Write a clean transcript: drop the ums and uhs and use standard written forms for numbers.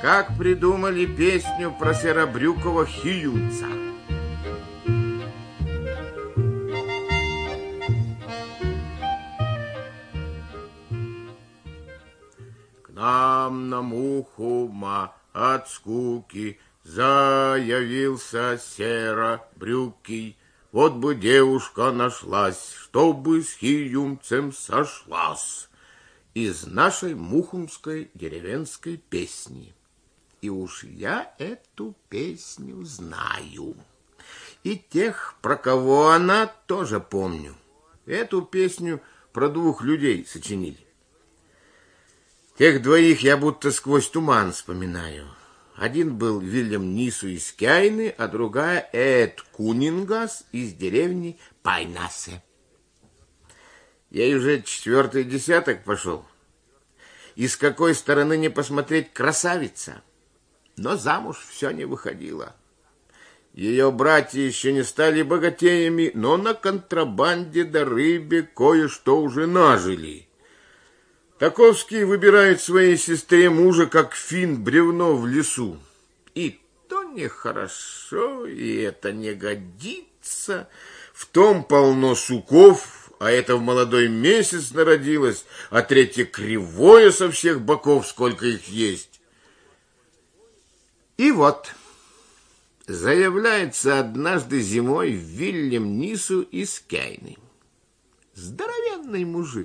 как придумали песню про серобрюкого хиюнца. К нам на Мухума от скуки заявился серобрюкий. Вот бы девушка нашлась, чтобы с хиюнцем сошлась. Из нашей мухумской деревенской песни. И уж я эту песню знаю. И тех, про кого она, тоже помню. Эту песню про двух людей сочинили. Тех двоих я будто сквозь туман вспоминаю. Один был Вильям Нису из Кяйны, а другая Эд Кунингас из деревни Пайнасе. Ей уже 4-й десяток пошел. И с какой стороны не посмотреть, красавица. Но замуж все не выходила. Ее братья еще не стали богатеями, но на контрабанде да рыбе кое-что уже нажили. Таковский выбирает своей сестре мужа, как фин бревно в лесу. И то нехорошо, и это не годится. В том полно суков, а это в молодой месяц народилось, а третье кривое со всех боков, сколько их есть. И вот заявляется однажды зимой Вильям Нису из Кяйны. Здоровенный мужик.